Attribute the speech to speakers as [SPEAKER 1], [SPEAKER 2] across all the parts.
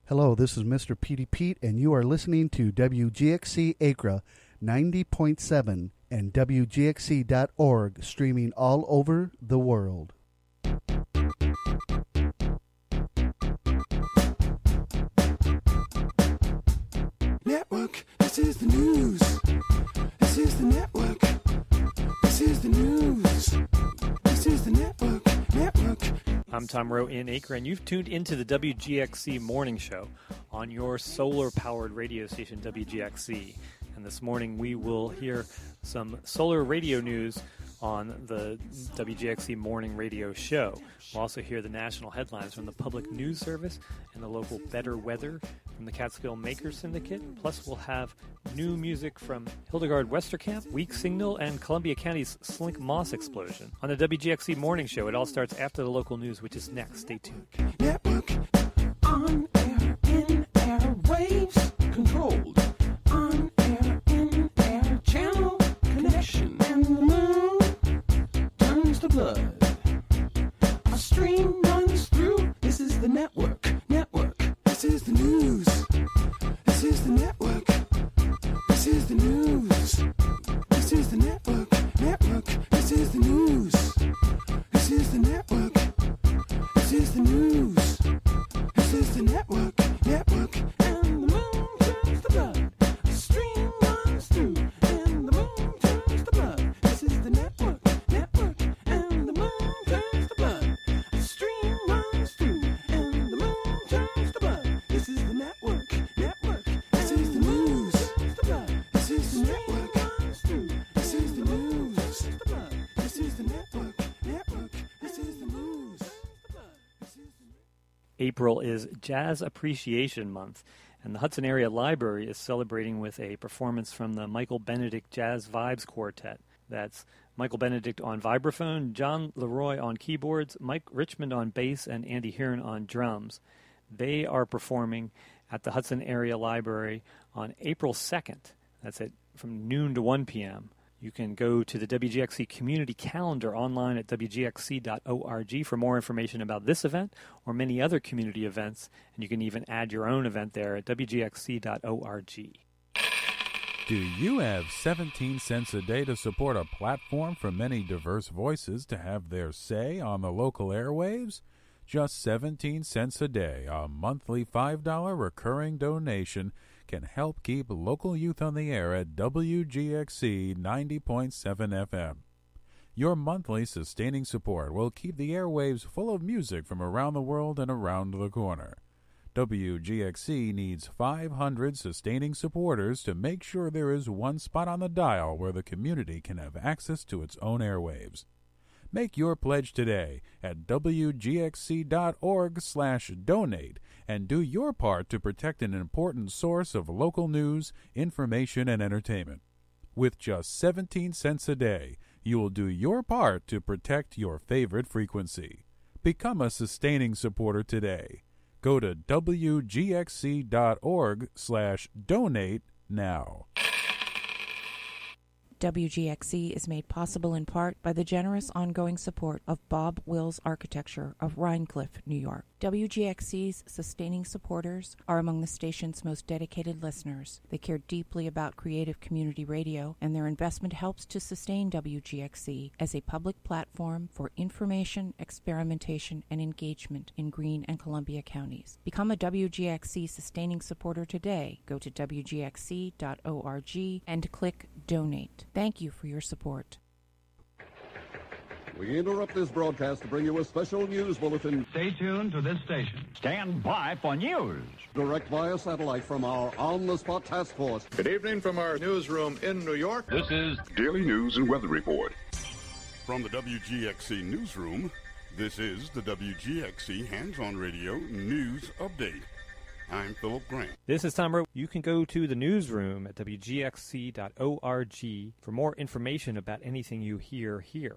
[SPEAKER 1] Hello, this is Mr. Petey Pete, and you are listening to WGXC Acra 90.7 and WGXC.org, streaming all over the world.
[SPEAKER 2] Network, this is the news. This is the network. This is the news. This is the network.
[SPEAKER 3] I'm Tom Rowe in Acre, and you've tuned into the WGXC Morning Show on your solar-powered radio station, WGXC. And this morning we will hear some solar radio news on the WGXC Morning Radio Show. We'll also hear the national headlines from the Public News Service and the local Better Weather from the Catskill Makers Syndicate. Plus, we'll have new music from Hildegard Westerkamp, Weak Signal, and Columbia County's Slink Moss Explosion. On the WGXC Morning Show, it all starts after the local news, which is next. Stay tuned.
[SPEAKER 2] Network, on air, in air, waves, controlled. On air, in air, channel, connection, and the moon turns to blood. A stream runs through. This is the network. This is the news. This is the network. This is the news. This is the network. This is the news. This is the network. This is the news. This is the network. And the moon turns to blood. A stream runs through. And the moon turns to blood. This is the network. And the moon turns to blood. A stream runs through. And the moon turns to blood. This is the network. This is the news. This is the network. This is the news. This is the network. This is the news.
[SPEAKER 3] April is Jazz Appreciation Month, and the Hudson Area Library is celebrating with a performance from the Michael Benedict Jazz Vibes Quartet. That's Michael Benedict on vibraphone, John Leroy on keyboards, Mike Richmond on bass, and Andy Hearn on drums. They are performing at the Hudson Area Library on April 2nd. That's from noon to 1 p.m. You can go to the WGXC community calendar online at WGXC.org for more information about this event or many other community events, and you can even add your own event there at WGXC.org.
[SPEAKER 4] Do you have 17 cents a day to support a platform for many diverse voices to have their say on the local airwaves? Just 17 cents a day, a monthly $5 recurring donation can help keep local youth on the air at WGXC 90.7 FM. Your monthly sustaining support will keep the airwaves full of music from around the world and around the corner. WGXC needs 500 sustaining supporters to make sure there is one spot on the dial where the community can have access to its own airwaves. Make your pledge today at WGXC.org/donate and do your part to protect an important source of local news, information, and entertainment. With just 17 cents a day, you will do your part to protect your favorite frequency. Become a sustaining supporter today. Go to WGXC.org/donate now.
[SPEAKER 5] WGXC is made possible in part by the generous ongoing support of Bob Wills Architecture of Rhinecliff, New York. WGXC's sustaining supporters are among the station's most dedicated listeners. They care deeply about creative community radio, and their investment helps to sustain WGXC as a public platform for information, experimentation, and engagement in Greene and Columbia counties. Become a WGXC sustaining supporter today. Go to WGXC.org and click Donate. Thank you for your support.
[SPEAKER 6] We interrupt this broadcast to bring you a special news bulletin.
[SPEAKER 7] Stay tuned to this station.
[SPEAKER 8] Stand by for news.
[SPEAKER 6] Direct via satellite from our on-the-spot task force.
[SPEAKER 9] Good evening from our newsroom in New York.
[SPEAKER 8] This is
[SPEAKER 10] Daily News and Weather Report.
[SPEAKER 11] From the WGXC newsroom, this is the WGXC Hands-On Radio News Update. I'm Philip Grant.
[SPEAKER 3] This is Tom Rowe. You can go to the newsroom at WGXC.org for more information about anything you hear here.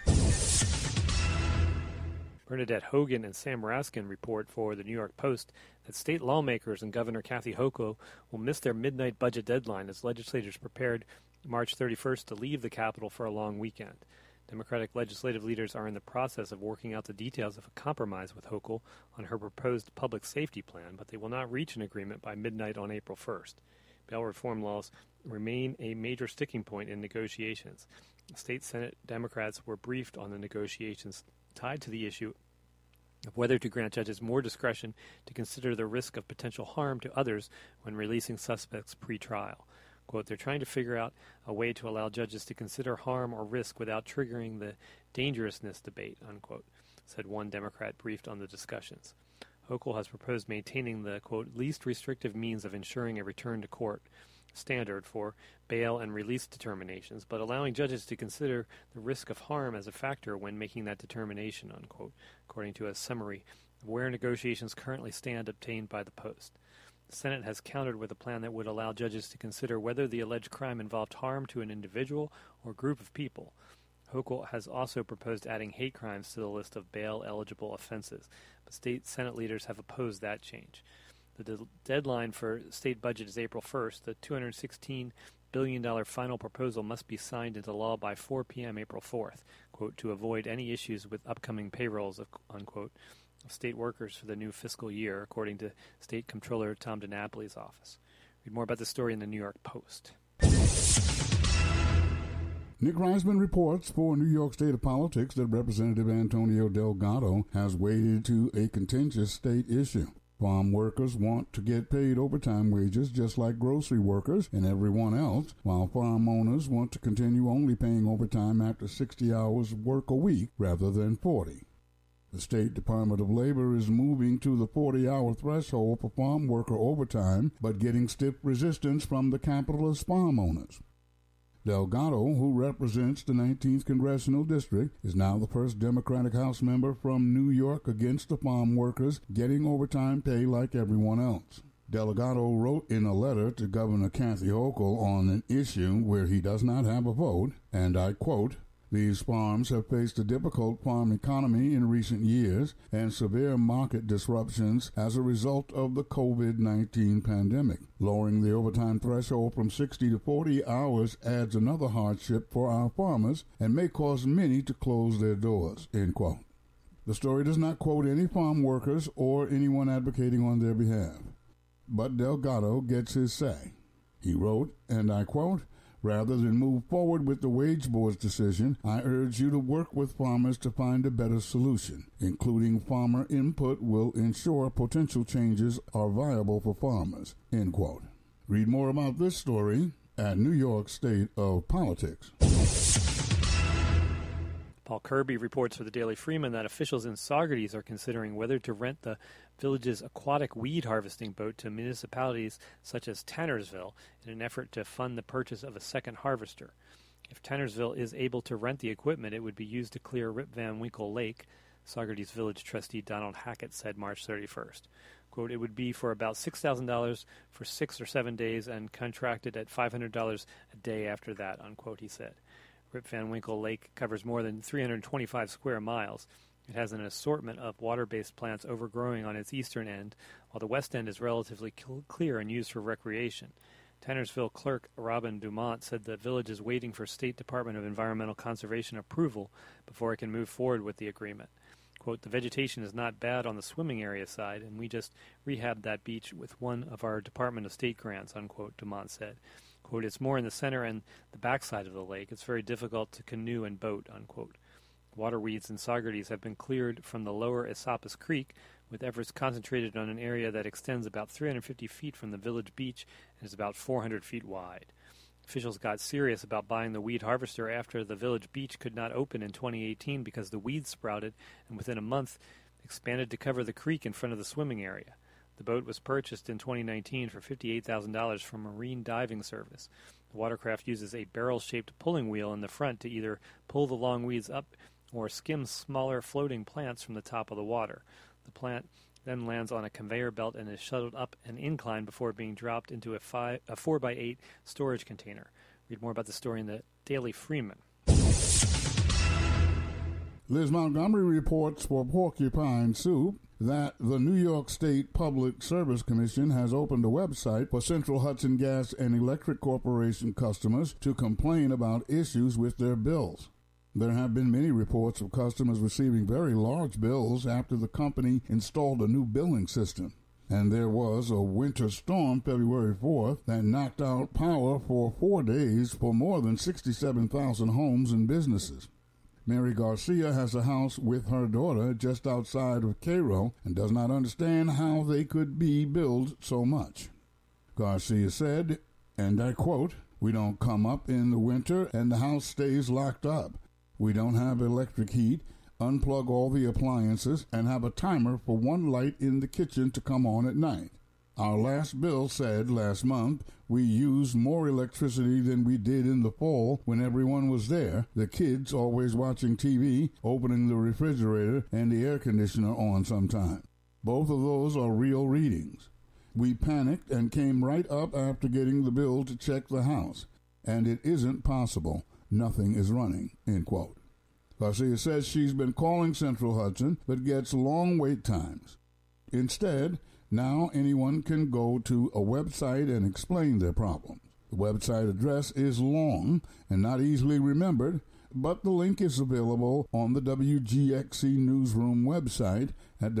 [SPEAKER 3] Bernadette Hogan and Sam Raskin report for the New York Post that state lawmakers and Governor Kathy Hochul will miss their midnight budget deadline as legislators prepared March 31st to leave the Capitol for a long weekend. Democratic legislative leaders are in the process of working out the details of a compromise with Hochul on her proposed public safety plan, but they will not reach an agreement by midnight on April 1st. Bail reform laws remain a major sticking point in negotiations. State Senate Democrats were briefed on the negotiations tied to the issue of whether to grant judges more discretion to consider the risk of potential harm to others when releasing suspects pre-trial. Quote, they're trying to figure out a way to allow judges to consider harm or risk without triggering the dangerousness debate, unquote, said one Democrat briefed on the discussions. Hochul has proposed maintaining the, quote, least restrictive means of ensuring a return to court standard for bail and release determinations, but allowing judges to consider the risk of harm as a factor when making that determination, unquote, according to a summary of where negotiations currently stand obtained by the Post. The Senate has countered with a plan that would allow judges to consider whether the alleged crime involved harm to an individual or group of people. Hochul has also proposed adding hate crimes to the list of bail-eligible offenses, but state Senate leaders have opposed that change. The deadline for state budget is April 1st. The $216 billion final proposal must be signed into law by 4 p.m. April 4th, quote, to avoid any issues with upcoming payrolls, unquote, of state workers for the new fiscal year, according to State Comptroller Tom DiNapoli's office. Read more about this story in the New York Post.
[SPEAKER 11] Nick Reisman reports for New York State Politics that Representative Antonio Delgado has waded to a contentious state issue. Farm workers want to get paid overtime wages just like grocery workers and everyone else, while farm owners want to continue only paying overtime after 60 hours of work a week rather than 40. The State Department of Labor is moving to the 40-hour threshold for farm worker overtime, but getting stiff resistance from the capitalist farm owners. Delgado, who represents the 19th Congressional District, is now the first Democratic House member from New York against the farm workers getting overtime pay like everyone else. Delgado wrote in a letter to Governor Kathy Hochul on an issue where he does not have a vote, and I quote, these farms have faced a difficult farm economy in recent years and severe market disruptions as a result of the COVID-19 pandemic. Lowering the overtime threshold from 60 to 40 hours adds another hardship for our farmers and may cause many to close their doors, end quote. The story does not quote any farm workers or anyone advocating on their behalf. But Delgado gets his say. He wrote, and I quote, rather than move forward with the wage board's decision, I urge you to work with farmers to find a better solution. Including farmer input will ensure potential changes are viable for farmers, end quote. Read more about this story at New York State of Politics.
[SPEAKER 3] Paul Kirby reports for the Daily Freeman that officials in Saugerties are considering whether to rent the village's aquatic weed harvesting boat to municipalities such as Tannersville in an effort to fund the purchase of a second harvester. If Tannersville is able to rent the equipment, it would be used to clear Rip Van Winkle Lake, Saugerties village trustee Donald Hackett said March 31st. Quote, it would be for about $6,000 for 6 or 7 days and contracted at $500 a day after that, unquote, he said. Rip Van Winkle Lake covers more than 325 square miles. It has an assortment of water-based plants overgrowing on its eastern end, while the west end is relatively clear and used for recreation. Tannersville clerk Robin Dumont said the village is waiting for State Department of Environmental Conservation approval before it can move forward with the agreement. Quote, the vegetation is not bad on the swimming area side, and we just rehabbed that beach with one of our Department of State grants, unquote, Dumont said. Quote, it's more in the center and the backside of the lake. It's very difficult to canoe and boat, unquote. Water weeds in Saugerties have been cleared from the lower Esopus Creek, with efforts concentrated on an area that extends about 350 feet from the village beach and is about 400 feet wide. Officials got serious about buying the weed harvester after the village beach could not open in 2018 because the weeds sprouted and within a month expanded to cover the creek in front of the swimming area. The boat was purchased in 2019 for $58,000 from Marine Diving Service. The watercraft uses a barrel-shaped pulling wheel in the front to either pull the long weeds up or skim smaller floating plants from the top of the water. The plant then lands on a conveyor belt and is shuttled up an incline before being dropped into a 4x8 storage container. Read more about the story in the Daily Freeman.
[SPEAKER 11] Liz Montgomery reports for Porcupine Soup that the New York State Public Service Commission has opened a website for Central Hudson Gas and Electric Corporation customers to complain about issues with their bills. There have been many reports of customers receiving very large bills after the company installed a new billing system. And there was a winter storm February 4th that knocked out power for 4 days for more than 67,000 homes and businesses. Mary Garcia has a house with her daughter just outside of Cairo and does not understand how they could be billed so much. Garcia said, and I quote, "We don't come up in the winter and the house stays locked up. We don't have electric heat, unplug all the appliances, and have a timer for one light in the kitchen to come on at night. Our last bill said last month we used more electricity than we did in the fall when everyone was there, the kids always watching TV, opening the refrigerator, and the air conditioner on sometime. Both of those are real readings. We panicked and came right up after getting the bill to check the house, and it isn't possible. Nothing is running," end quote. Garcia says she's been calling Central Hudson, but gets long wait times. Instead, now anyone can go to a website and explain their problems. The website address is long and not easily remembered, but the link is available on the WGXC Newsroom website at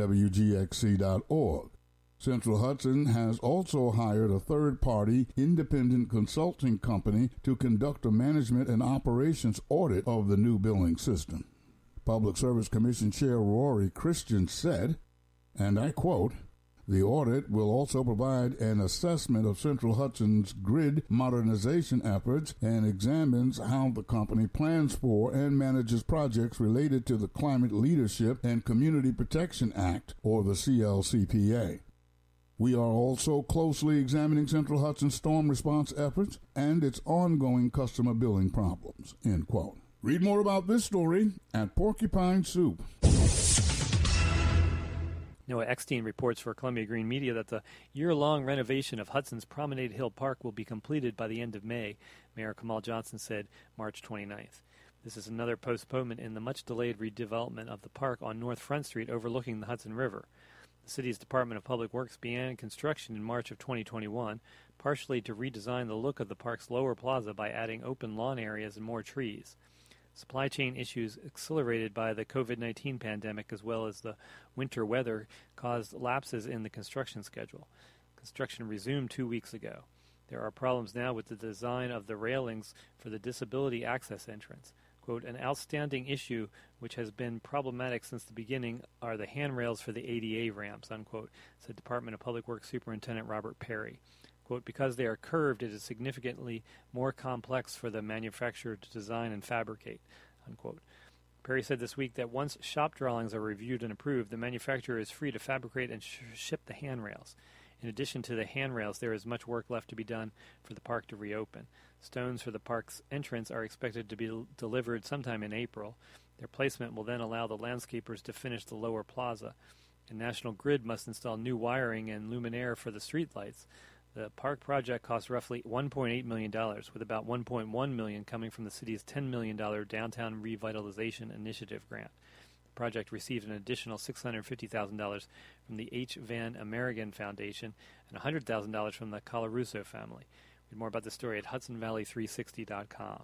[SPEAKER 11] WGXC.org. Central Hudson has also hired a third-party independent consulting company to conduct a management and operations audit of the new billing system. Public Service Commission Chair Rory Christian said, and I quote, "The audit will also provide an assessment of Central Hudson's grid modernization efforts and examines how the company plans for and manages projects related to the Climate Leadership and Community Protection Act, or the CLCPA. We are also closely examining Central Hudson's storm response efforts and its ongoing customer billing problems," end quote. Read more about this story at Porcupine Soup.
[SPEAKER 3] Noah Eckstein reports for Columbia Green Media that the year-long renovation of Hudson's Promenade Hill Park will be completed by the end of May, Mayor Kamal Johnson said March 29th. This is another postponement in the much-delayed redevelopment of the park on North Front Street overlooking the Hudson River. The city's Department of Public Works began construction in March of 2021, partially to redesign the look of the park's lower plaza by adding open lawn areas and more trees. Supply chain issues accelerated by the COVID-19 pandemic as well as the winter weather caused lapses in the construction schedule. Construction resumed 2 weeks ago. There are problems now with the design of the railings for the disability access entrance. Quote, "An outstanding issue which has been problematic since the beginning are the handrails for the ADA ramps," unquote, said Department of Public Works Superintendent Robert Perry. Quote, "Because they are curved, it is significantly more complex for the manufacturer to design and fabricate," unquote. Perry said this week that once shop drawings are reviewed and approved, the manufacturer is free to fabricate and ship the handrails. In addition to the handrails, there is much work left to be done for the park to reopen. Stones for the park's entrance are expected to be delivered sometime in April. Their placement will then allow the landscapers to finish the lower plaza. And National Grid must install new wiring and luminaire for the streetlights. The park project costs roughly $1.8 million, with about $1.1 million coming from the city's $10 million Downtown Revitalization Initiative grant. The project received an additional $650,000 from the H. Van Amerigan Foundation and $100,000 from the Colarusso family. Read more about this story at HudsonValley360.com.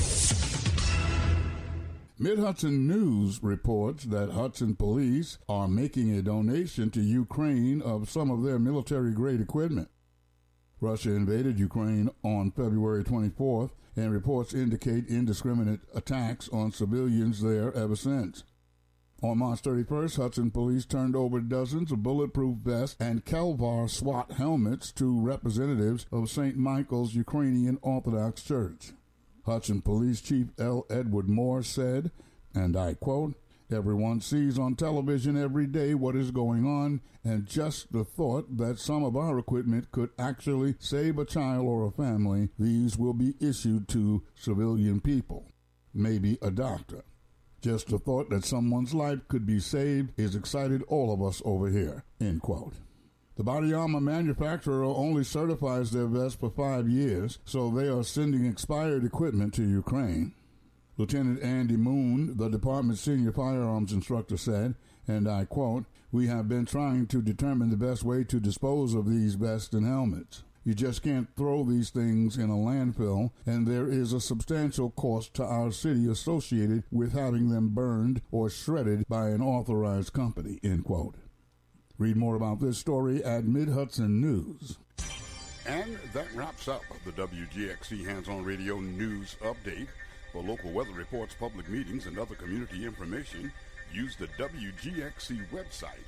[SPEAKER 11] Mid-Hudson News reports that Hudson police are making a donation to Ukraine of some of their military-grade equipment. Russia invaded Ukraine on February 24th, and reports indicate indiscriminate attacks on civilians there ever since. On March 31st, Hudson police turned over dozens of bulletproof vests and Kelvar SWAT helmets to representatives of St. Michael's Ukrainian Orthodox Church. Hudson Police Chief L. Edward Moore said, and I quote, "Everyone sees on television every day what is going on, and just the thought that some of our equipment could actually save a child or a family, these will be issued to civilian people, maybe a doctor. Just the thought that someone's life could be saved is excited all of us over here," end quote. The body armor manufacturer only certifies their vests for 5 years, so they are sending expired equipment to Ukraine. Lieutenant Andy Moon, the department's senior firearms instructor, said, and I quote, "We have been trying to determine the best way to dispose of these vests and helmets. You just can't throw these things in a landfill, and there is a substantial cost to our city associated with having them burned or shredded by an authorized company, end quote. Read more about this story at Mid-Hudson News.
[SPEAKER 10] And that wraps up the WGXC Hands-On Radio News Update. For local weather reports, public meetings, and other community information, use the WGXC website,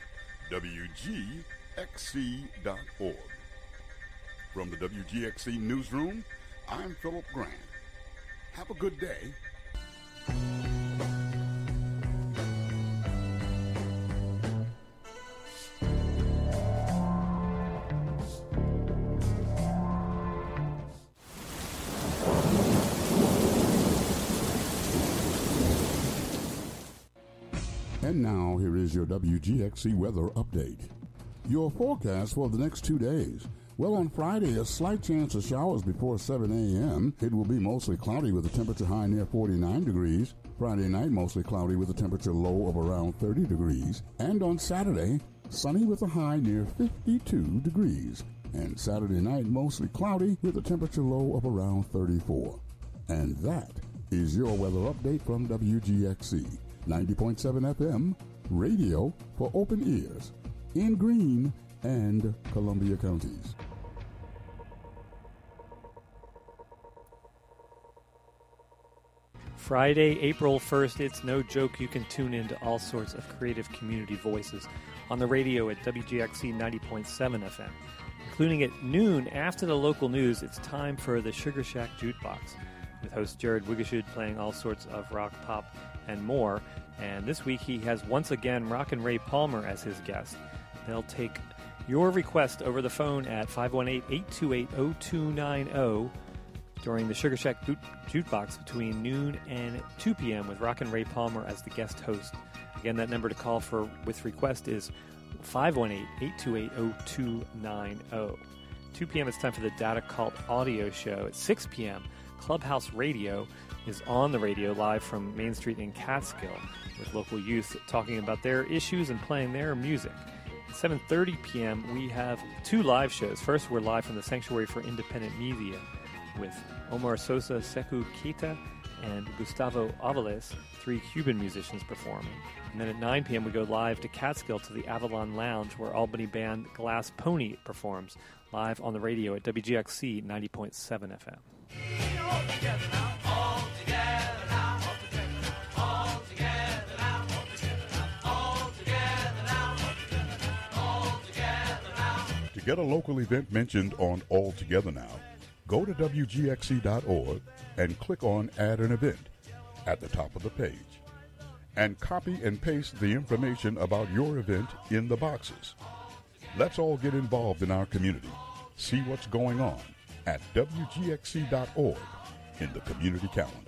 [SPEAKER 10] WGXC.org. From the WGXC Newsroom, I'm Philip Grant. Have a good day.
[SPEAKER 11] And now, here is your WGXC weather update. Your forecast for the next 2 days. Well, on Friday, a slight chance of showers before 7 a.m. It will be mostly cloudy with a temperature high near 49 degrees. Friday night, mostly cloudy with a temperature low of around 30 degrees. And on Saturday, sunny with a high near 52 degrees. And Saturday night, mostly cloudy with a temperature low of around 34. And that is your weather update from WGXC 90.7 FM, radio for open ears, in Greene and Columbia counties.
[SPEAKER 3] Friday, April 1st, it's no joke. You can tune in to all sorts of creative community voices on the radio at WGXC 90.7 FM. Including at noon after the local news, it's time for the Sugar Shack Jukebox, with host Jared Wigashud playing all sorts of rock, pop, and more. And this week he has once again Rockin' Ray Palmer as his guest. They'll take your request over the phone at 518-828-0290 during the Sugar Shack Jukebox between noon and 2 p.m. with Rockin' Ray Palmer as the guest host. Again, that number to call for with request is 518-828-0290. 2 p.m. it's time for the Data Cult audio show. At 6 p.m., Clubhouse Radio is on the radio live from Main Street in Catskill with local youth talking about their issues and playing their music. At 7:30 p.m., we have 2 live shows. First, we're live from the Sanctuary for Independent Media with Omar Sosa, Sekou Keita, and Gustavo Avalos, 3 Cuban musicians performing. And then at 9 p.m. we go live to Catskill to the Avalon Lounge where Albany band Glass Pony performs live on the radio at WGXC 90.7 FM.
[SPEAKER 10] To get a local event mentioned on All Together Now, go to WGXC.org and click on Add an Event at the top of the page. And copy and paste the information about your event in the boxes. Let's all get involved in our community. See what's going on at WGXC.org in the community calendar.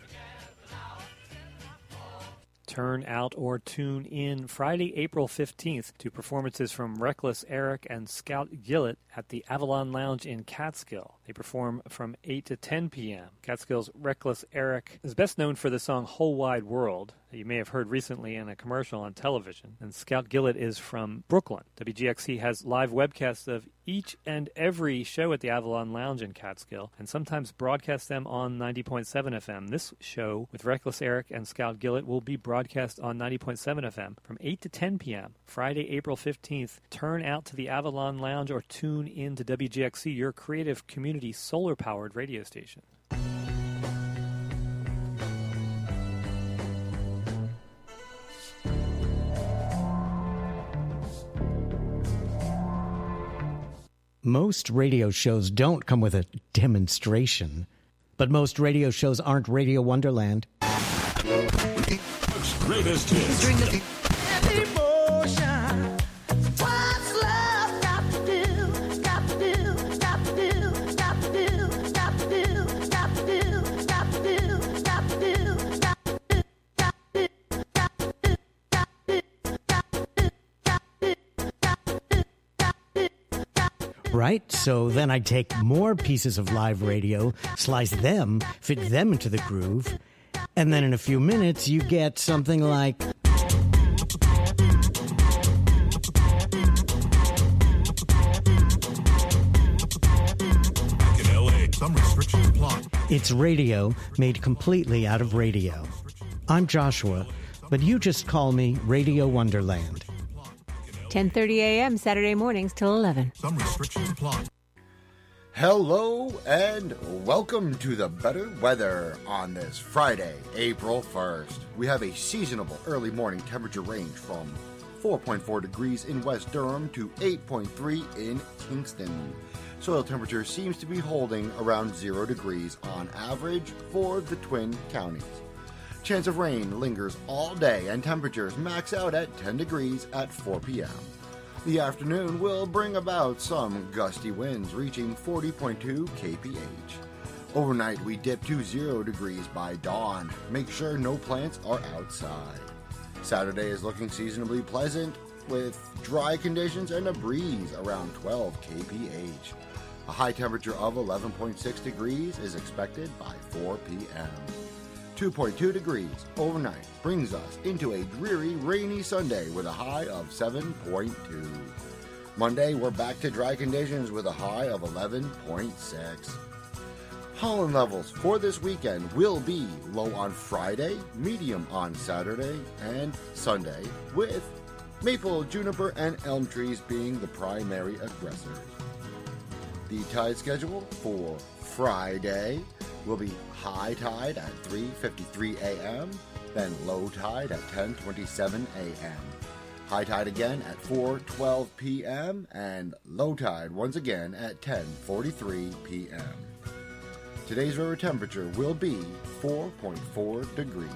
[SPEAKER 3] Turn out or tune in Friday, April 15th to performances from Reckless Eric and Scout Gillett at the Avalon Lounge in Catskill. They perform from 8 to 10 p.m. Catskill's Reckless Eric is best known for the song Whole Wide World that you may have heard recently in a commercial on television. And Scout Gillett is from Brooklyn. WGXC has live webcasts of each and every show at the Avalon Lounge in Catskill and sometimes broadcast them on 90.7 FM. This show with Reckless Eric and Scout Gillett will be broadcast on 90.7 FM from 8 to 10 p.m. Friday, April 15th. Turn out to the Avalon Lounge or tune in to WGXC, your creative community solar-powered radio station.
[SPEAKER 7] Most radio shows don't come with a demonstration, but most radio shows aren't Radio Wonderland.
[SPEAKER 2] Greatest hits.
[SPEAKER 7] Right? So then I'd take more pieces of live radio, slice them, fit them into the groove, and then in a few minutes you get something like...
[SPEAKER 12] Some restrictions apply.
[SPEAKER 7] It's radio made completely out of radio. I'm Joshua, but you just call me Radio Wonderland.
[SPEAKER 13] 10:30 a.m. Saturday mornings till 11.
[SPEAKER 12] Some restrictions apply.
[SPEAKER 14] Hello and welcome to the better weather on this Friday, April 1st. We have a seasonable early morning temperature range from 4.4 degrees in West Durham to 8.3 in Kingston. Soil temperature seems to be holding around 0 degrees on average for the Twin Counties. Chance of rain lingers all day and temperatures max out at 10 degrees at 4 p.m. The afternoon will bring about some gusty winds reaching 40.2 kph. Overnight we dip to 0 degrees by dawn. Make sure no plants are outside. Saturday is looking seasonably pleasant with dry conditions and a breeze around 12 kph. A high temperature of 11.6 degrees is expected by 4 p.m. 2.2 degrees overnight brings us into a dreary, rainy Sunday with a high of 7.2. Monday, we're back to dry conditions with a high of 11.6. Pollen levels for this weekend will be low on Friday, medium on Saturday and Sunday, with maple, juniper, and elm trees being the primary aggressors. The tide schedule for Friday will be high tide at 3:53 a.m., then low tide at 10:27 a.m. High tide again at 4:12 p.m. and low tide once again at 10:43 p.m. Today's river temperature will be 4.4 degrees.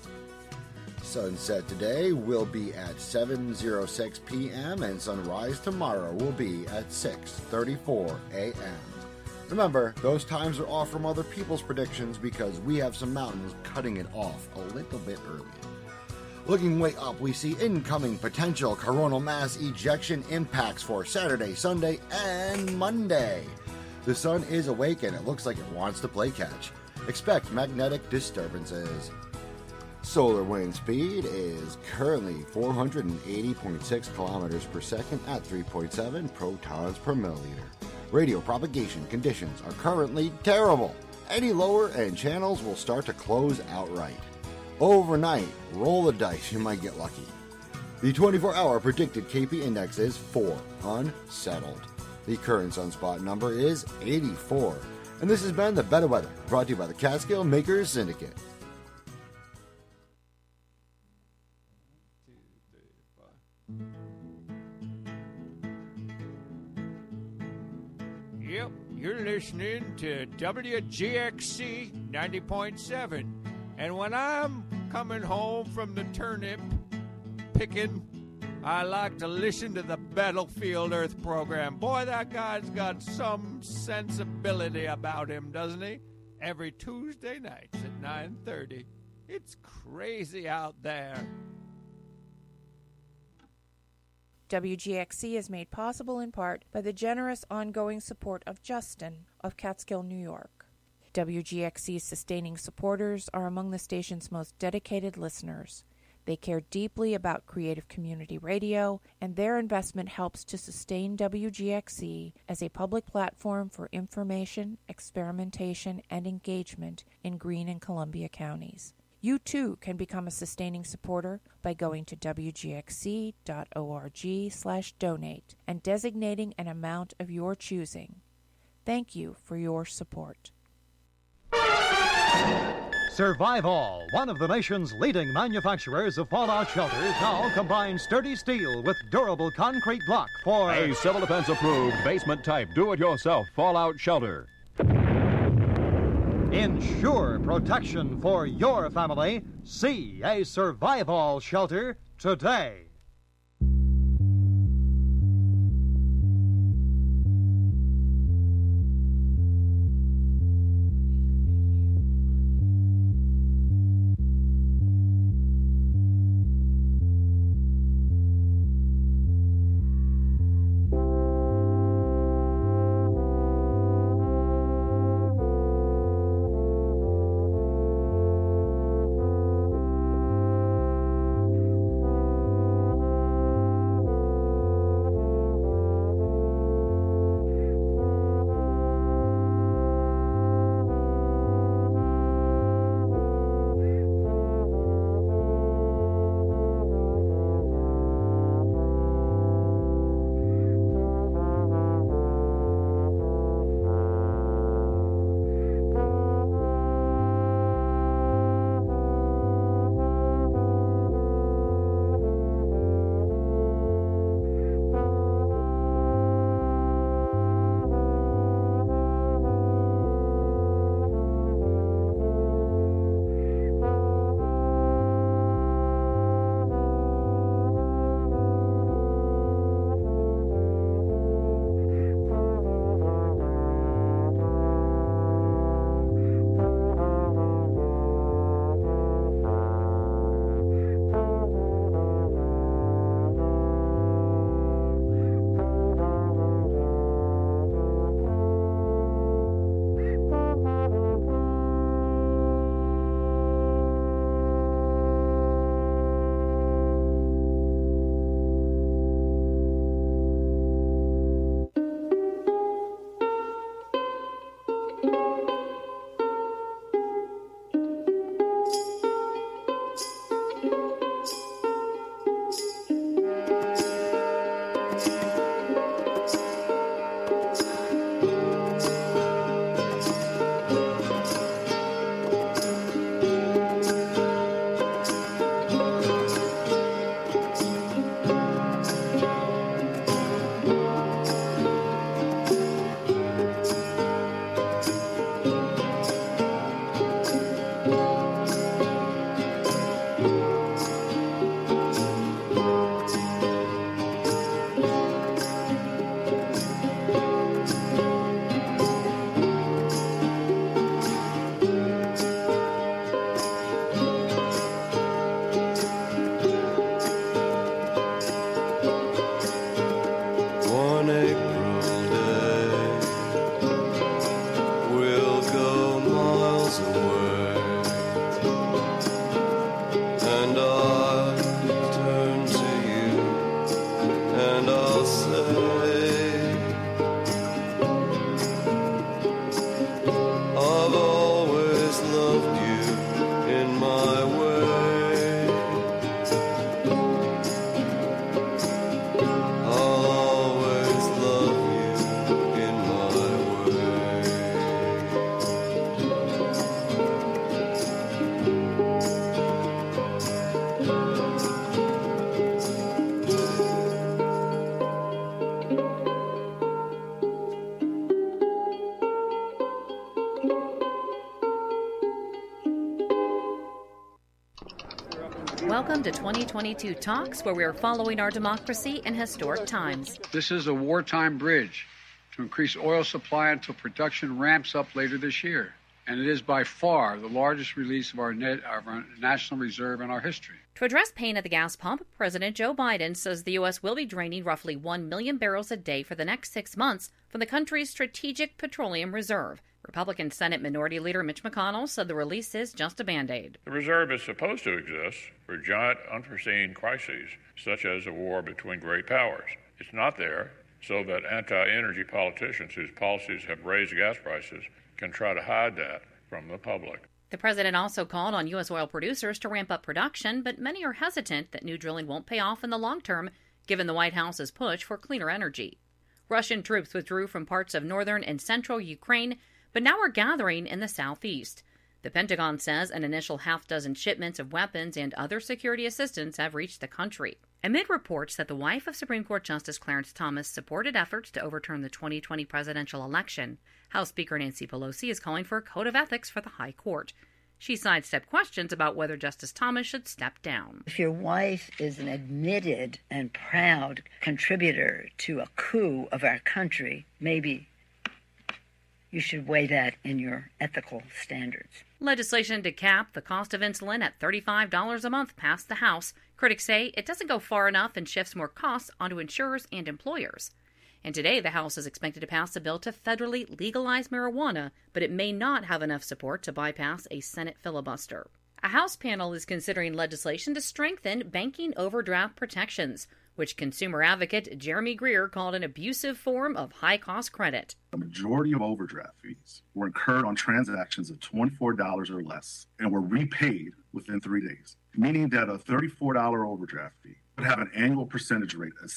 [SPEAKER 14] Sunset today will be at 7:06 p.m. and sunrise tomorrow will be at 6:34 a.m. Remember, those times are off from other people's predictions because we have some mountains cutting it off a little bit early. Looking way up, we see incoming potential coronal mass ejection impacts for Saturday, Sunday, and Monday. The sun is awake and it looks like it wants to play catch. Expect magnetic disturbances. Solar wind speed is currently 480.6 kilometers per second at 3.7 protons per milliliter. Radio propagation conditions are currently terrible. Any lower and channels will start to close outright. Overnight, roll the dice, you might get lucky. The 24-hour predicted KP index is 4, unsettled. The current sunspot number is 84. And this has been the Better Weather, brought to you by the Catskill Makers Syndicate.
[SPEAKER 15] Yep, you're listening to WGXC 90.7. And when I'm coming home from the turnip picking, I like to listen to the Battlefield Earth program. Boy, that guy's got some sensibility about him, doesn't he? Every Tuesday nights at 9:30. It's crazy out there.
[SPEAKER 5] WGXC is made possible in part by the generous ongoing support of Justin of Catskill, New York. WGXC's sustaining supporters are among the station's most dedicated listeners. They care deeply about creative community radio, and their investment helps to sustain WGXC as a public platform for information, experimentation, and engagement in Greene and Columbia counties. You too can become a sustaining supporter by going to wgxc.org/donate and designating an amount of your choosing. Thank you for your support.
[SPEAKER 16] Survival, one of the nation's leading manufacturers of fallout shelters, now combines sturdy steel with durable concrete block for
[SPEAKER 17] a Civil Defense approved basement type do-it-yourself fallout shelter.
[SPEAKER 16] Ensure protection for your family. See a Survival shelter today.
[SPEAKER 18] Welcome to 2022 Talks, where we are following our democracy in historic times.
[SPEAKER 19] This is a wartime bridge to increase oil supply until production ramps up later this year. And it is by far the largest release of our national reserve in our history.
[SPEAKER 18] To address pain at the gas pump, President Joe Biden says the U.S. will be draining roughly 1 million barrels a day for the next 6 months from the country's strategic petroleum reserve. Republican Senate Minority Leader Mitch McConnell said the release is just a Band-Aid.
[SPEAKER 20] The reserve is supposed to exist for giant, unforeseen crises, such as a war between great powers. It's not there so that anti-energy politicians whose policies have raised gas prices can try to hide that from the public.
[SPEAKER 18] The president also called on U.S. oil producers to ramp up production, but many are hesitant that new drilling won't pay off in the long term, given the White House's push for cleaner energy. Russian troops withdrew from parts of northern and central Ukraine, but now are gathering in the southeast. The Pentagon says an initial half-dozen shipments of weapons and other security assistance have reached the country, amid reports that the wife of Supreme Court Justice Clarence Thomas supported efforts to overturn the 2020 presidential election. House Speaker Nancy Pelosi is calling for a code of ethics for the High Court. She sidestepped questions about whether Justice Thomas should step down.
[SPEAKER 21] If your wife is an admitted and proud contributor to a coup of our country, maybe you should weigh that in your ethical standards.
[SPEAKER 18] Legislation to cap the cost of insulin at $35 a month passed the House. Critics say it doesn't go far enough and shifts more costs onto insurers and employers. And today, the House is expected to pass a bill to federally legalize marijuana, but it may not have enough support to bypass a Senate filibuster. A House panel is considering legislation to strengthen banking overdraft protections, which consumer advocate Jeremy Greer called an abusive form of high-cost credit.
[SPEAKER 22] The majority of overdraft fees were incurred on transactions of $24 or less and were repaid within 3 days, meaning that a $34 overdraft fee would have an annual percentage rate of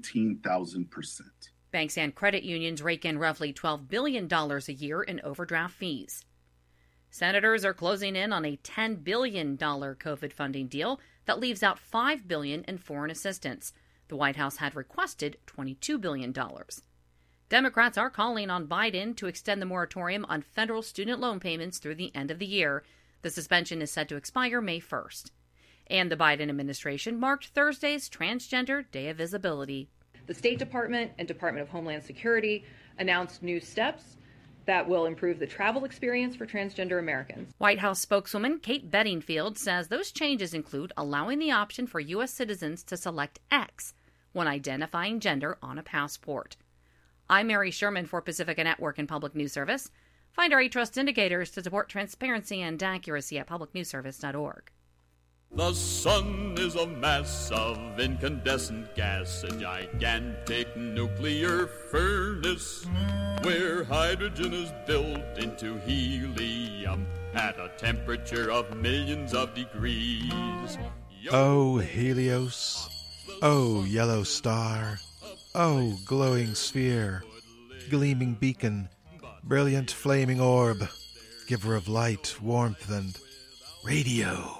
[SPEAKER 22] 17,000%.
[SPEAKER 18] Banks and credit unions rake in roughly $12 billion a year in overdraft fees. Senators are closing in on a $10 billion COVID funding deal that leaves out $5 billion in foreign assistance. The White House had requested $22 billion. Democrats are calling on Biden to extend the moratorium on federal student loan payments through the end of the year. The suspension is set to expire May 1st. And the Biden administration marked Thursday's Transgender Day of Visibility.
[SPEAKER 23] The State Department and Department of Homeland Security announced new steps that will improve the travel experience for transgender Americans.
[SPEAKER 18] White House spokeswoman Kate Bedingfield says those changes include allowing the option for U.S. citizens to select X when identifying gender on a passport. I'm Mary Sherman for Pacifica Network and Public News Service. Find our eTrust indicators to support transparency and accuracy at publicnewsservice.org.
[SPEAKER 24] The sun is a mass of incandescent gas, a gigantic nuclear furnace where hydrogen is built into helium at a temperature of millions of degrees.
[SPEAKER 25] Oh, Helios. Oh, yellow star. Oh, glowing sphere. Gleaming beacon. Brilliant flaming orb. Giver of light, warmth, and radio.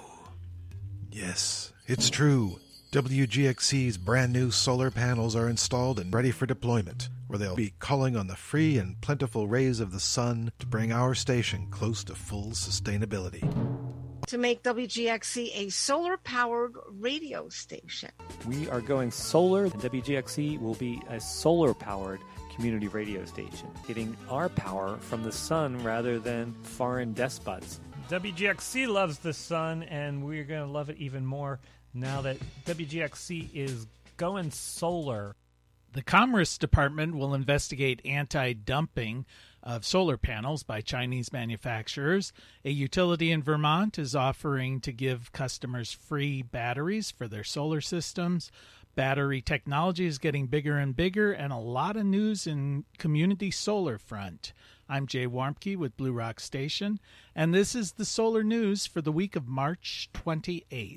[SPEAKER 25] Yes, it's true. WGXC's brand new solar panels are installed and ready for deployment, where they'll be calling on the free and plentiful rays of the sun to bring our station close to full sustainability.
[SPEAKER 26] To make WGXC a solar-powered radio station.
[SPEAKER 3] We are going solar, and WGXC will be a solar-powered community radio station, getting our power from the sun rather than foreign despots.
[SPEAKER 27] WGXC loves the sun, and we're going to love it even more now that WGXC is going solar.
[SPEAKER 28] The Commerce Department will investigate anti-dumping of solar panels by Chinese manufacturers. A utility in Vermont is offering to give customers free batteries for their solar systems. Battery technology is getting bigger and bigger, and a lot of news in community solar front. I'm Jay Warmke with Blue Rock Station, and this is the solar news for the week of March 28th.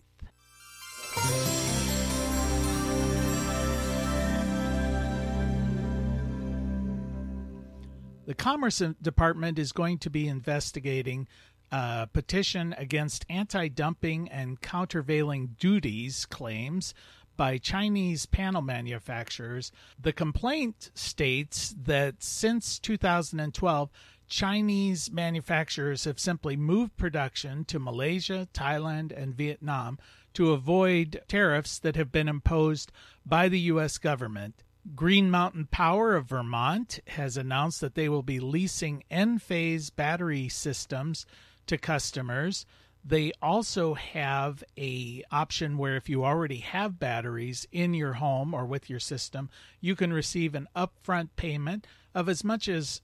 [SPEAKER 28] The Commerce Department is going to be investigating a petition against anti-dumping and countervailing duties claims by Chinese panel manufacturers. The complaint states that since 2012, Chinese manufacturers have simply moved production to Malaysia, Thailand, and Vietnam to avoid tariffs that have been imposed by the U.S. government. Green Mountain Power of Vermont has announced that they will be leasing Enphase battery systems to customers. They also have an option where if you already have batteries in your home or with your system, you can receive an upfront payment of as much as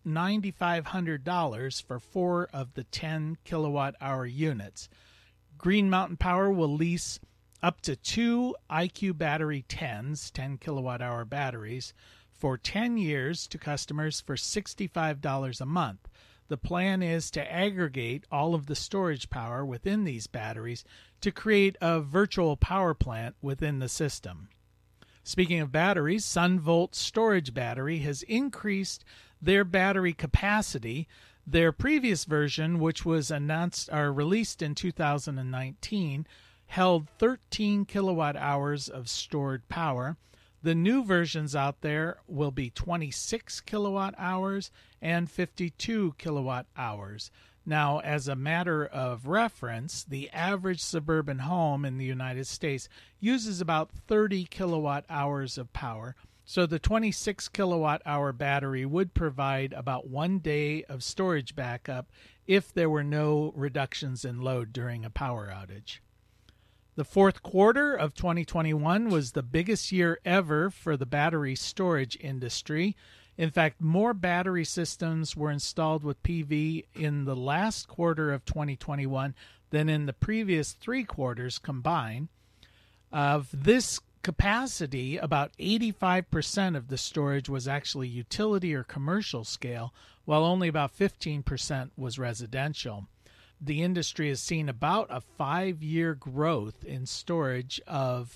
[SPEAKER 28] $9,500 for 4 of the 10 kilowatt-hour units. Green Mountain Power will lease up to 2 IQ Battery 10s, 10 kilowatt-hour batteries, for 10 years to customers for $65 a month. The plan is to aggregate all of the storage power within these batteries to create a virtual power plant within the system. Speaking of batteries, SunVolt Storage Battery has increased their battery capacity. Their previous version, which was released in 2019, held 13 kilowatt hours of stored power. The new versions out there will be 26 kilowatt hours and 52 kilowatt hours. Now, as a matter of reference, the average suburban home in the United States uses about 30 kilowatt hours of power. So the 26 kilowatt hour battery would provide about 1 day of storage backup if there were no reductions in load during a power outage. The fourth quarter of 2021 was the biggest year ever for the battery storage industry. In fact, more battery systems were installed with PV in the last quarter of 2021 than in the previous 3 quarters combined. Of this capacity, about 85% of the storage was actually utility or commercial scale, while only about 15% was residential. The industry has seen about a 5-year growth in storage of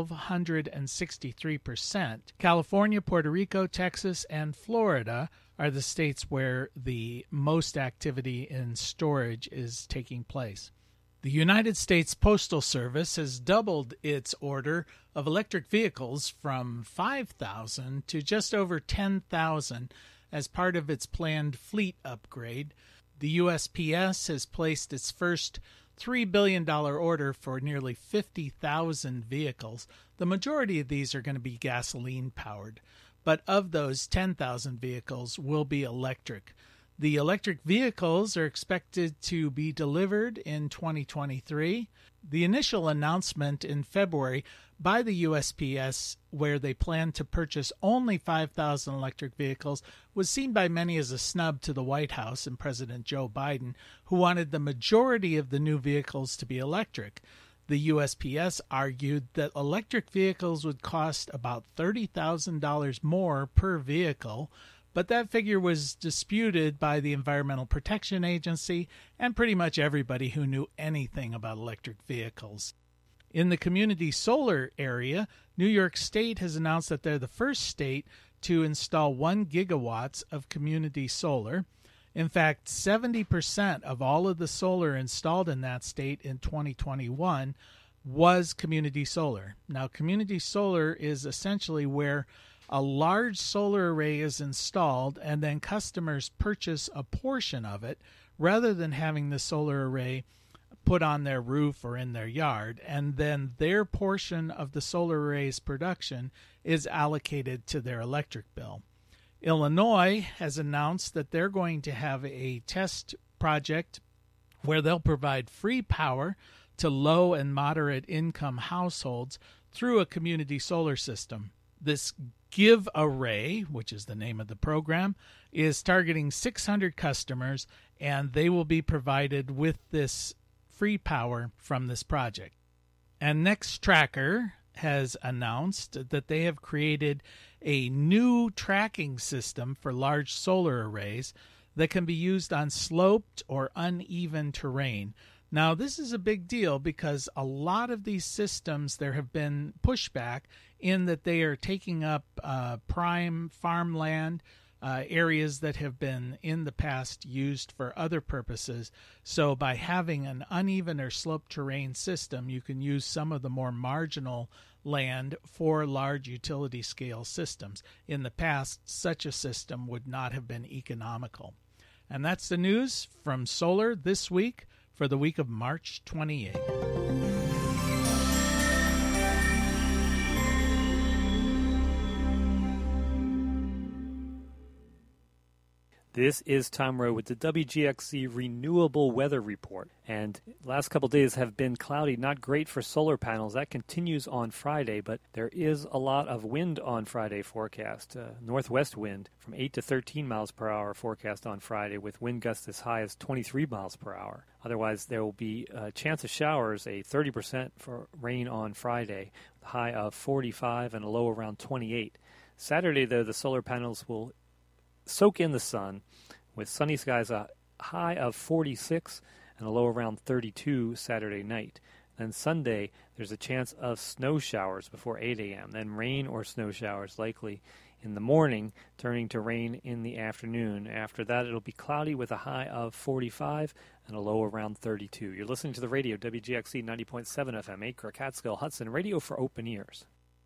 [SPEAKER 28] 1,263%. California, Puerto Rico, Texas, and Florida are the states where the most activity in storage is taking place. The United States Postal Service has doubled its order of electric vehicles from 5,000 to just over 10,000 as part of its planned fleet upgrade. The USPS has placed its first $3 billion order for nearly 50,000 vehicles. The majority of these are going to be gasoline-powered, but of those, 10,000 vehicles will be electric. The electric vehicles are expected to be delivered in 2023. The initial announcement in February by the USPS, where they plan to purchase only 5,000 electric vehicles, was seen by many as a snub to the White House and President Joe Biden, who wanted the majority of the new vehicles to be electric. The USPS argued that electric vehicles would cost about $30,000 more per vehicle, but that figure was disputed by the Environmental Protection Agency and pretty much everybody who knew anything about electric vehicles. In the community solar area, New York State has announced that they're the first state to install 1 gigawatts of community solar. In fact, 70% of all of the solar installed in that state in 2021 was community solar. Now, community solar is essentially where a large solar array is installed and then customers purchase a portion of it rather than having the solar array put on their roof or in their yard, and then their portion of the solar array's production is allocated to their electric bill. Illinois has announced that they're going to have a test project where they'll provide free power to low and moderate income households through a community solar system. This Give Array, which is the name of the program, is targeting 600 customers, and they will be provided with this free power from this project. And Nextracker has announced that they have created a new tracking system for large solar arrays that can be used on sloped or uneven terrain. Now, this is a big deal because a lot of these systems, there have been pushback in that they are taking up prime farmland, areas that have been in the past used for other purposes. So by having an uneven or sloped terrain system, you can use some of the more marginal land for large utility scale systems. In the past, such a system would not have been economical. And that's the news from Solar this week for the week of March 28th.
[SPEAKER 3] This is Tom Rowe with the WGXC Renewable Weather Report. And last couple days have been cloudy, not great for solar panels. That continues on Friday, but there is a lot of wind on Friday forecast. Northwest wind from 8 to 13 miles per hour forecast on Friday, with wind gusts as high as 23 miles per hour. Otherwise, there will be a chance of showers, a 30% for rain on Friday, with a high of 45 and a low around 28. Saturday, though, the solar panels will soak in the sun, with sunny skies, a high of 46 and a low around 32 Saturday night. Then Sunday, there's a chance of snow showers before 8 a.m., then rain or snow showers likely in the morning, turning to rain in the afternoon. After that, it'll be cloudy with a high of 45 and a low around 32. You're listening to the radio, WGXC 90.7 FM, Acre, Catskill, Hudson, radio for open ears.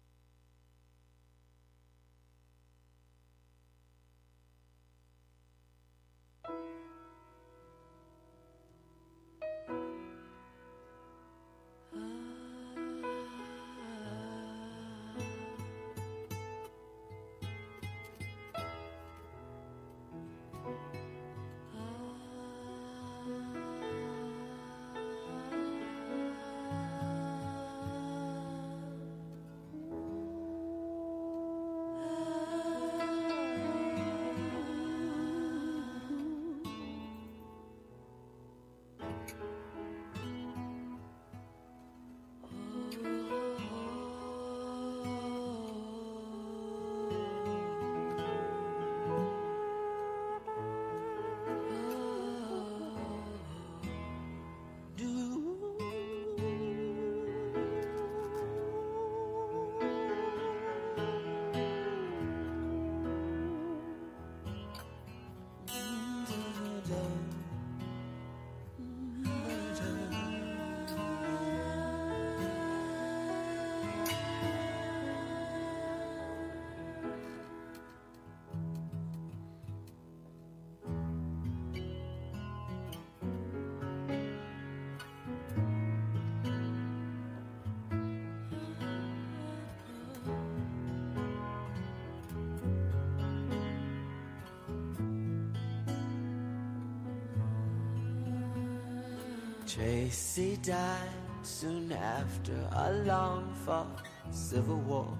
[SPEAKER 1] Tracy died soon after a long-fought civil war.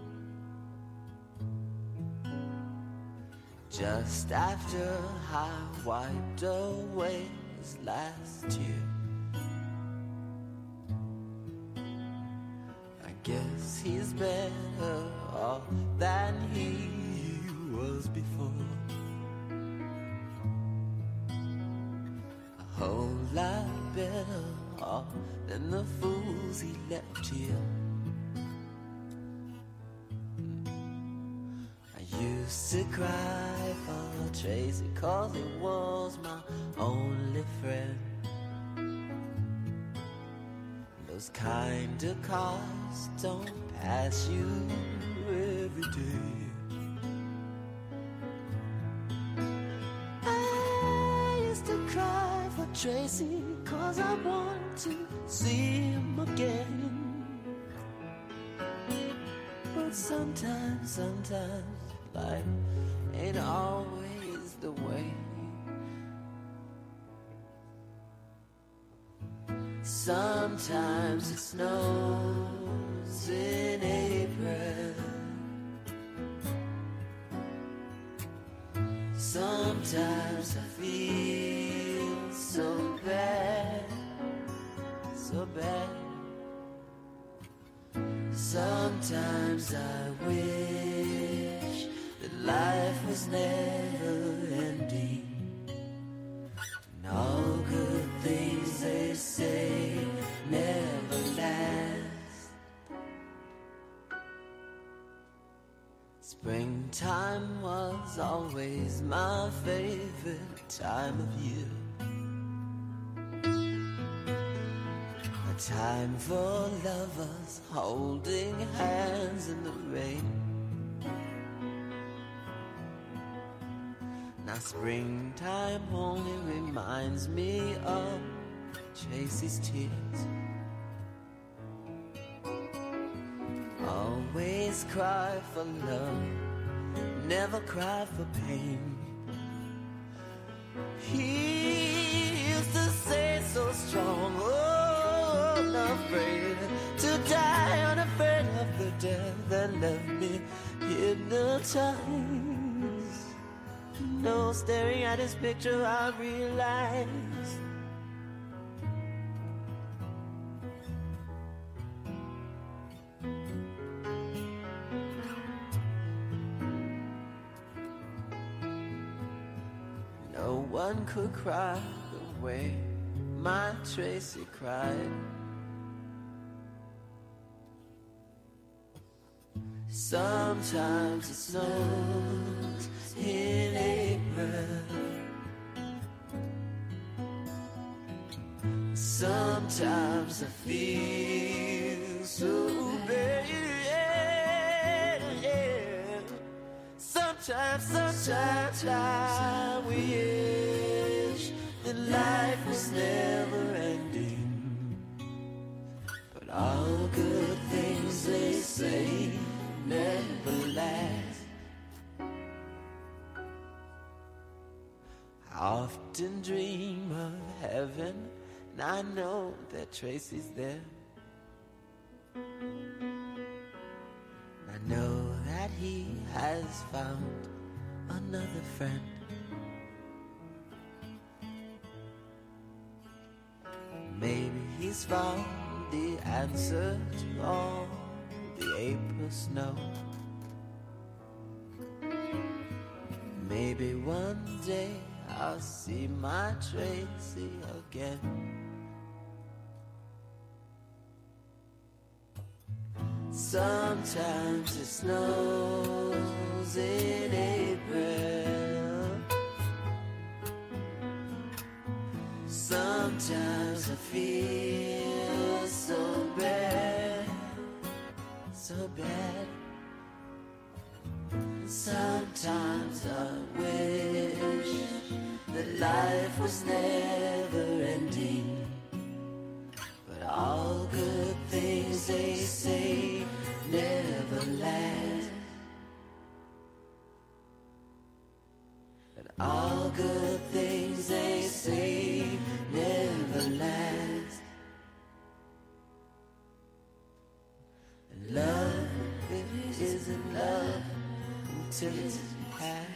[SPEAKER 1] Just after I wiped away his last year. I guess he's better off than he was before. A whole lot better off than the fools he left here. I used to cry for Tracy 'cause he was my only friend. Those kind of cars don't pass you every day. I used to cry for Tracy 'cause I want to see him again. But sometimes life ain't always the way. Sometimes it snows in April. Sometimes I feel so bad, so bad. Sometimes I wish that life was never ending. And all good things they say never last. Springtime was always my favorite time of year. A time for lovers holding hands in the rain. Now springtime only reminds me of Tracy's tears. Always cry for love, never cry for pain. He used to say so strong, oh, unafraid to die, unafraid of the death that left me hypnotized. No, staring at his picture I realized no one could cry the way my Tracy cried. Sometimes it snows in April. Sometimes I feel so bad. Sometimes I wish that life was never ending. But all good things they say never last. I often dream of heaven, and I know that Tracy's there. I know that he has found another friend. Maybe he's found the answer to all the April snow. Maybe one day I'll see my Tracy again. Sometimes it snows in April. Sometimes I feel so bad, so bad. Sometimes I wish that life was never ending. But all good things they say never last. And all good things they say never last. And love, it isn't love until it's past.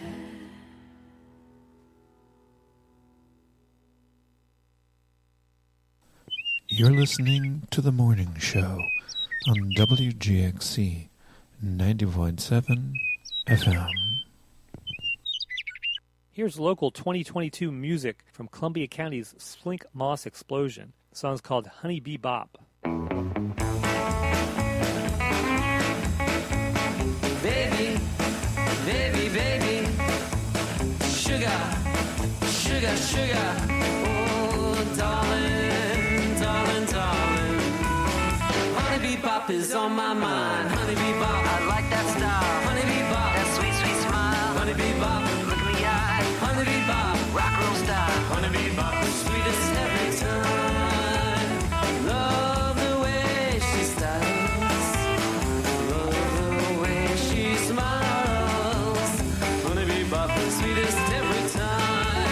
[SPEAKER 25] You're listening to The Morning Show on WGXC 90.7 FM.
[SPEAKER 3] Here's local 2022 music from Columbia County's Splink Moss Explosion. The song's called Honey Bee Bop.
[SPEAKER 1] Baby, baby, baby, sugar, sugar, sugar, oh darling, darling, darling. Honey Bee Bop is on my mind. Honey Bee Bop, I like that style. Honey Bee Bop, that sweet, sweet smile. Honey Bee Bop, look in the eye. Honey Bee Bop, rock and roll style. Honey Bee Bop, the sweetest every time. Love the way she styles. Love the way she smiles. Honey Bee Bop, the sweetest every time.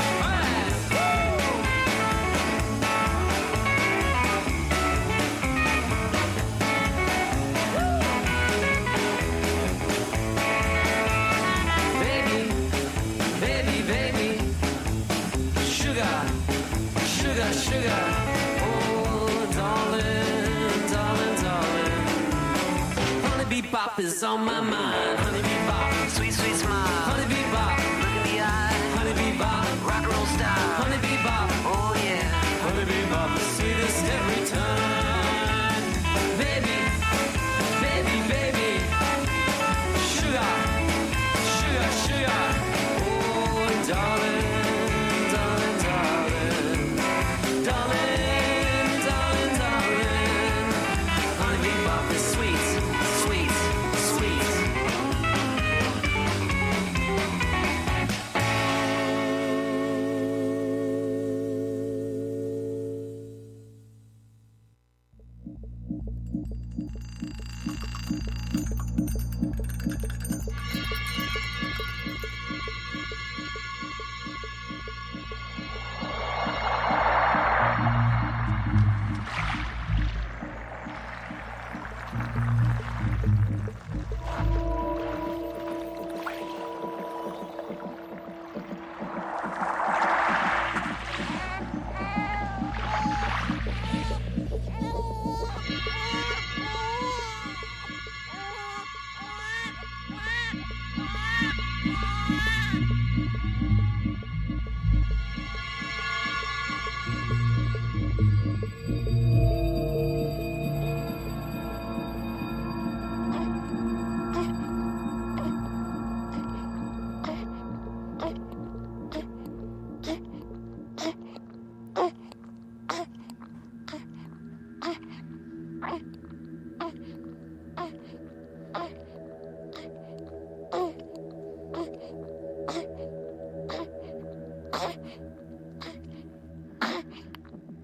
[SPEAKER 1] Sugar, oh darling, darling, darling. Honey Bee Bop is on my mind. Honey Bee Bop, sweet, sweet smile. Honey Bee Bop, look in the eye. Honey Bee Bop, rock and roll style. Honey Bee Bop, oh yeah. Honey Bee Bop, the sweetest every time. Baby, baby, baby. Sugar, sugar, sugar. Oh darling.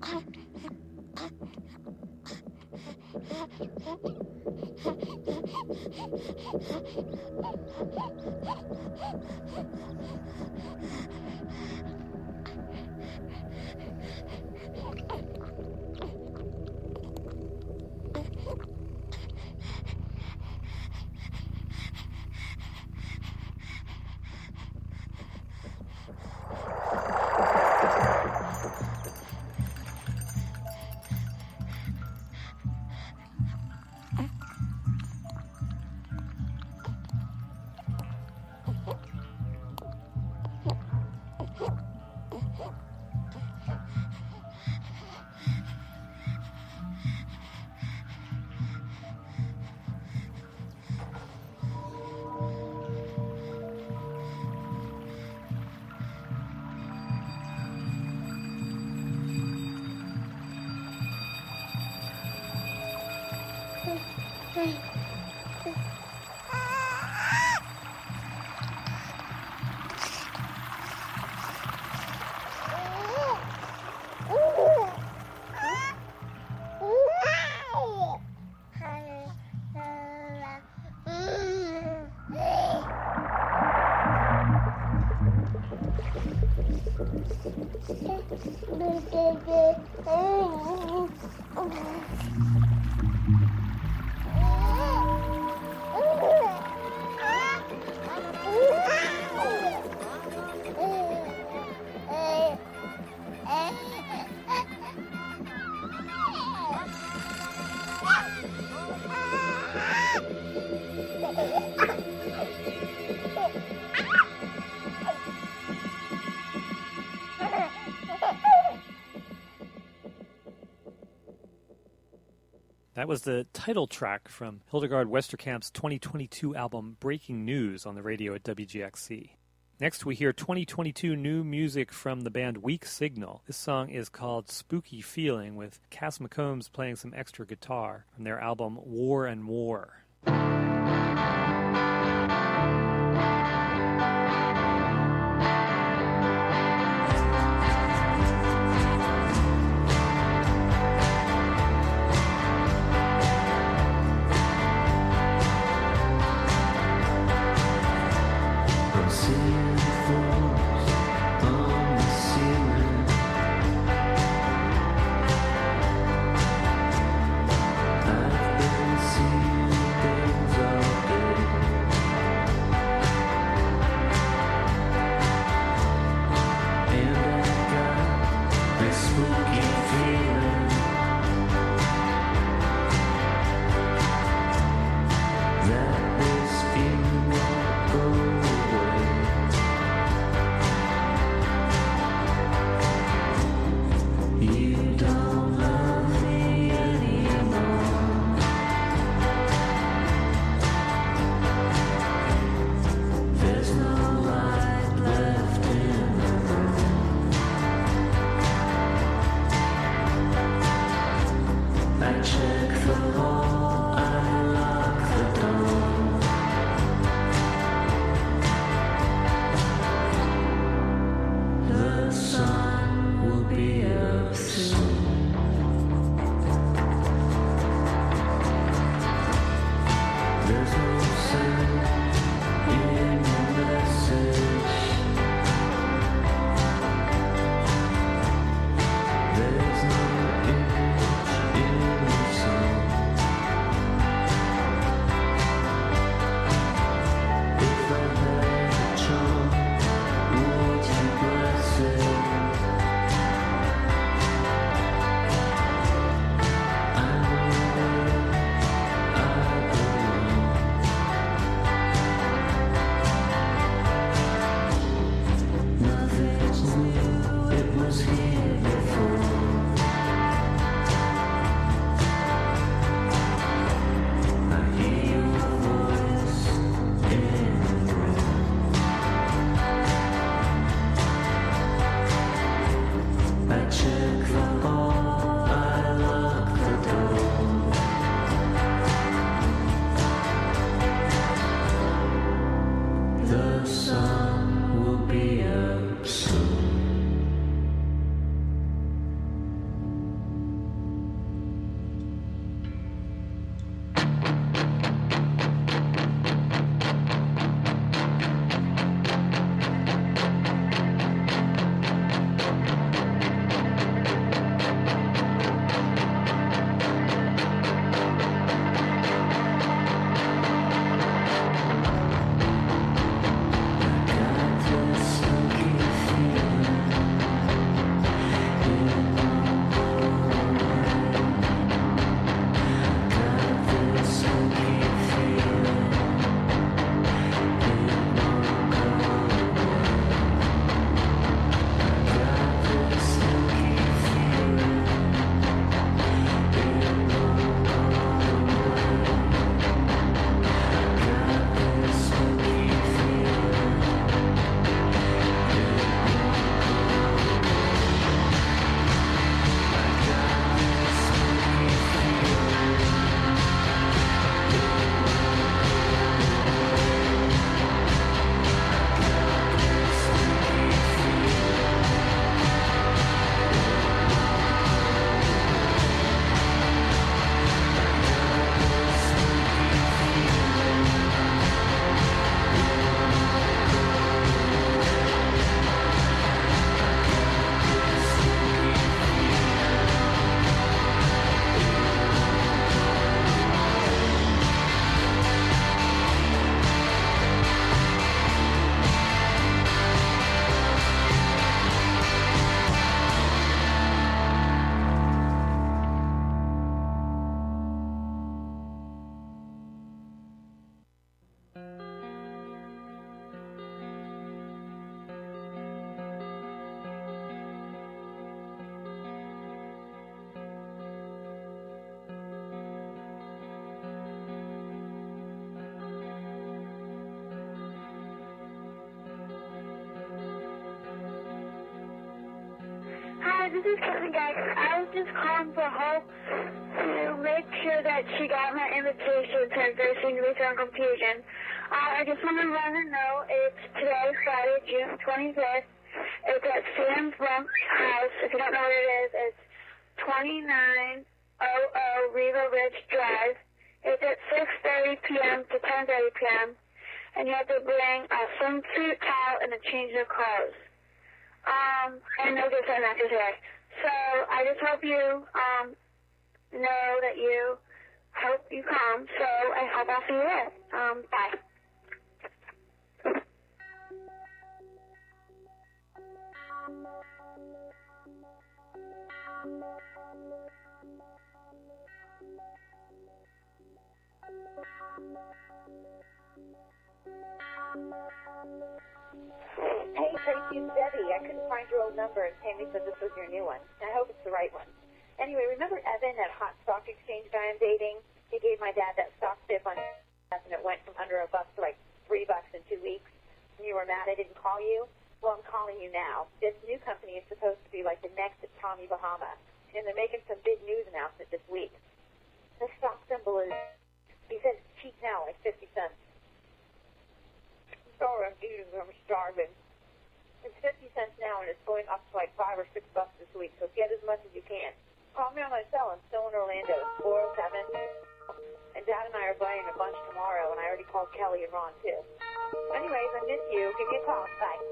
[SPEAKER 3] That was the title track from Hildegard Westerkamp's 2022 album Breaking News on the radio at WGXC. Next we hear 2022 new music from the band Weak Signal. This song is called Spooky Feeling, with Cass McCombs playing some extra guitar from their album War and War.
[SPEAKER 1] I've been seeing things all day.
[SPEAKER 2] this is Kevin guys. I was just calling for Hope to make sure that she got my invitation because there seemed to be some confusion. I just want to let her know it's today, Friday, June 25th. It's at Sam's Lumps House. If you don't know what it is, it's 2900 Riva Ridge Drive. It's at 6:30 p.m. to 10:30 p.m. And you have to bring a swimsuit, towel, and a change of clothes. And no gifts are necessary. So I just hope you know that you hope you come. So I hope I'll see you there. Bye.
[SPEAKER 4] Hey, Tracy, it's Debbie. I couldn't find your old number, and Tammy said this was your new one. I hope it's the right one. Anyway, remember Evan, that hot stock exchange guy I'm dating? He gave my dad that stock tip on and it went from under $1 to like $3 in 2 weeks. And you were mad I didn't call you? Well, I'm calling you now. This new company is supposed to be like the next Tommy Bahama, and they're making some big news announcement this week. The stock symbol is, he says it's cheap now, like 50 cents. I'm sorry, I'm starving. It's 50 cents now, and it's going up to like $5 or $6 this week, so get as much as you can. Call me on my cell. I'm still in Orlando. It's 407. And Dad and I are buying a bunch tomorrow, and I already called Kelly and Ron, too. Anyways, I miss you. Give me a call. Bye.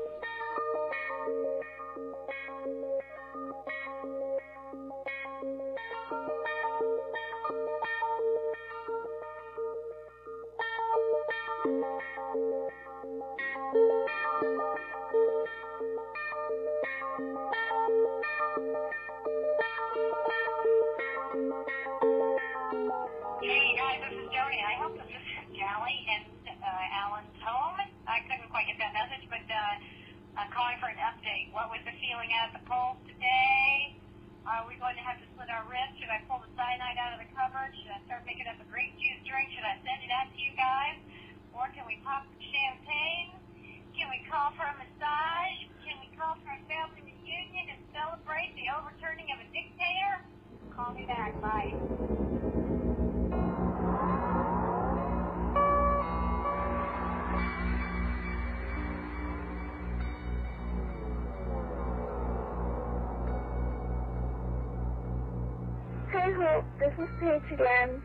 [SPEAKER 6] Hey guys, this is Joni. I hope this is Callie and Alan's home. I couldn't quite get that message, but I'm calling for an update. What was the feeling at the polls today? Are we going to have to slit our wrists? Should I pull the cyanide out of the cupboard? Should I start making up a grape juice drink? Should I send it out to you guys? Or can we pop some champagne? Can we call for a massage? Can we call for a family reunion and celebrate the overturning of a dictator? Call me back. Bye.
[SPEAKER 2] Hey, Hope. This is Paige again.